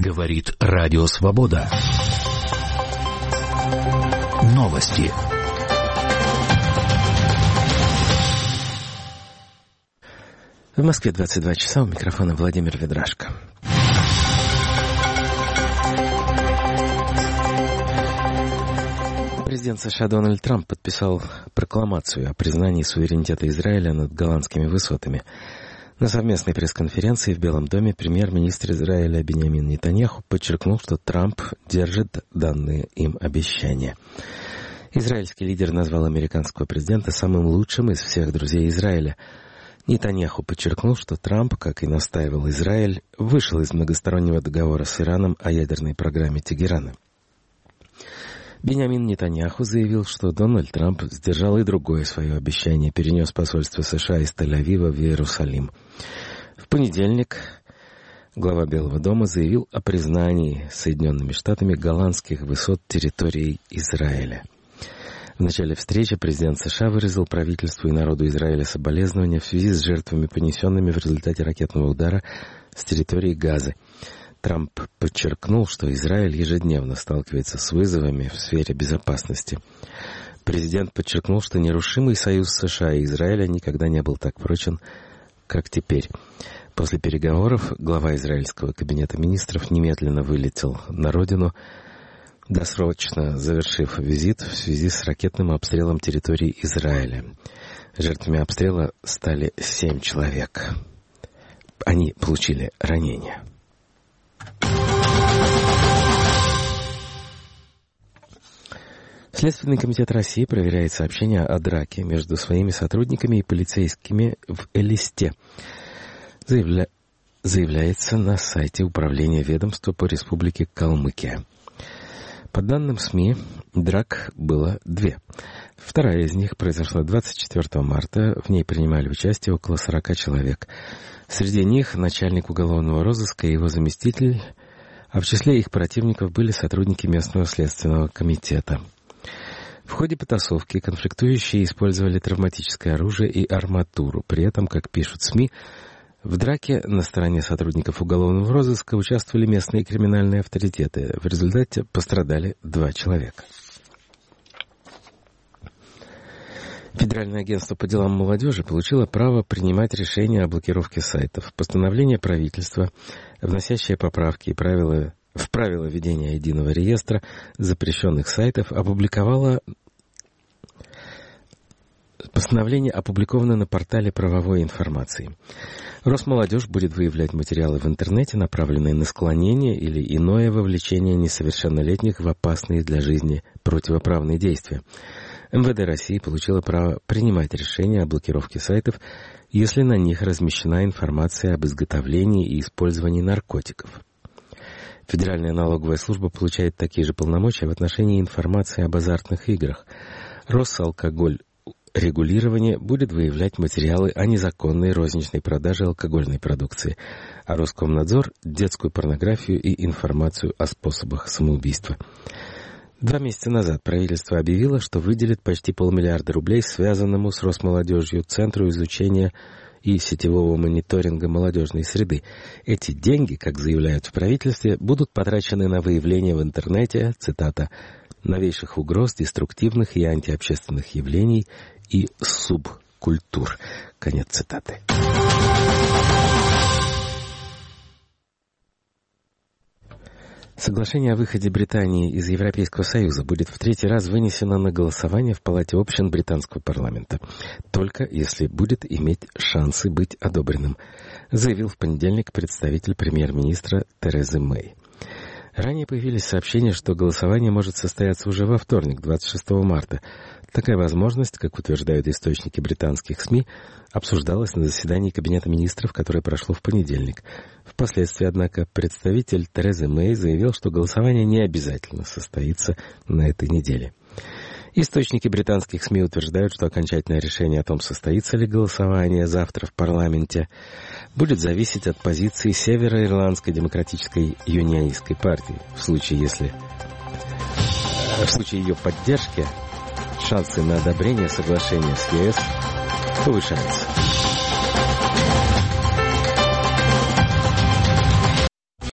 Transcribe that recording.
Говорит Радио Свобода. Новости. В Москве 22 часа, у микрофона Владимир Ведрашко. Президент США Дональд Трамп подписал прокламацию о признании суверенитета Израиля над Голландскими высотами. На совместной пресс-конференции в Белом доме премьер-министр Израиля Биньямин Нетаньяху подчеркнул, что Трамп держит данные им обещания. Израильский лидер назвал американского президента самым лучшим из всех друзей Израиля. Нетаньяху подчеркнул, что Трамп, как и настаивал Израиль, вышел из многостороннего договора с Ираном о ядерной программе Тегерана. Биньямин Нетаньяху заявил, что Дональд Трамп сдержал и другое свое обещание, перенес посольство США из Тель-Авива в Иерусалим. В понедельник глава Белого дома заявил о признании Соединенными Штатами голландских высот территории Израиля. В начале встречи президент США выразил правительству и народу Израиля соболезнования в связи с жертвами, понесенными в результате ракетного удара с территории Газы. Трамп подчеркнул, что Израиль ежедневно сталкивается с вызовами в сфере безопасности. Президент подчеркнул, что нерушимый союз США и Израиля никогда не был так прочен, как теперь. После переговоров глава израильского кабинета министров немедленно вылетел на родину, досрочно завершив визит в связи с ракетным обстрелом территории Израиля. Жертвами обстрела стали 7 человек. Они получили ранения. Следственный комитет России проверяет сообщения о драке между своими сотрудниками и полицейскими в Элисте. Заявляется на сайте Управления ведомства по Республике Калмыкия. По данным СМИ, драк было 2. Вторая из них произошла 24 марта. В ней принимали участие около 40 человек. Среди них начальник уголовного розыска и его заместитель, а в числе их противников были сотрудники местного следственного комитета. В ходе потасовки конфликтующие использовали травматическое оружие и арматуру. При этом, как пишут СМИ, в драке на стороне сотрудников уголовного розыска участвовали местные криминальные авторитеты. В результате пострадали 2 человека. Федеральное агентство по делам молодежи получило право принимать решения о блокировке сайтов. Постановление правительства, вносящее поправки и в правила ведения единого реестра запрещенных сайтов, Постановление опубликовано на портале правовой информации. Росмолодежь будет выявлять материалы в интернете, направленные на склонение или иное вовлечение несовершеннолетних в опасные для жизни противоправные действия. МВД России получило право принимать решения о блокировке сайтов, если на них размещена информация об изготовлении и использовании наркотиков. Федеральная налоговая служба получает такие же полномочия в отношении информации об азартных играх. Росалкогольрегулирование будет выявлять материалы о незаконной розничной продаже алкогольной продукции, а Роскомнадзор – детскую порнографию и информацию о способах самоубийства. 2 месяца назад правительство объявило, что выделит почти $500 миллиона рублей связанному с Росмолодежью Центру изучения и сетевого мониторинга молодежной среды. Эти деньги, как заявляют в правительстве, будут потрачены на выявление в интернете, цитата, «новейших угроз, деструктивных и антиобщественных явлений и субкультур». Конец цитаты. Соглашение о выходе Британии из Европейского Союза будет в 3-й раз вынесено на голосование в Палате общин британского парламента, только если будет иметь шансы быть одобренным, заявил в понедельник представитель премьер-министра Терезы Мэй. Ранее появились сообщения, что голосование может состояться уже во вторник, 26 марта. Такая возможность, как утверждают источники британских СМИ, обсуждалась на заседании Кабинета министров, которое прошло в понедельник. Впоследствии, однако, представитель Терезы Мэй заявил, что голосование не обязательно состоится на этой неделе. Источники британских СМИ утверждают, что окончательное решение о том, состоится ли голосование завтра в парламенте, будет зависеть от позиции Североирландской демократической юнионистской партии. В случае ее поддержки шансы на одобрение соглашения с ЕС повышаются.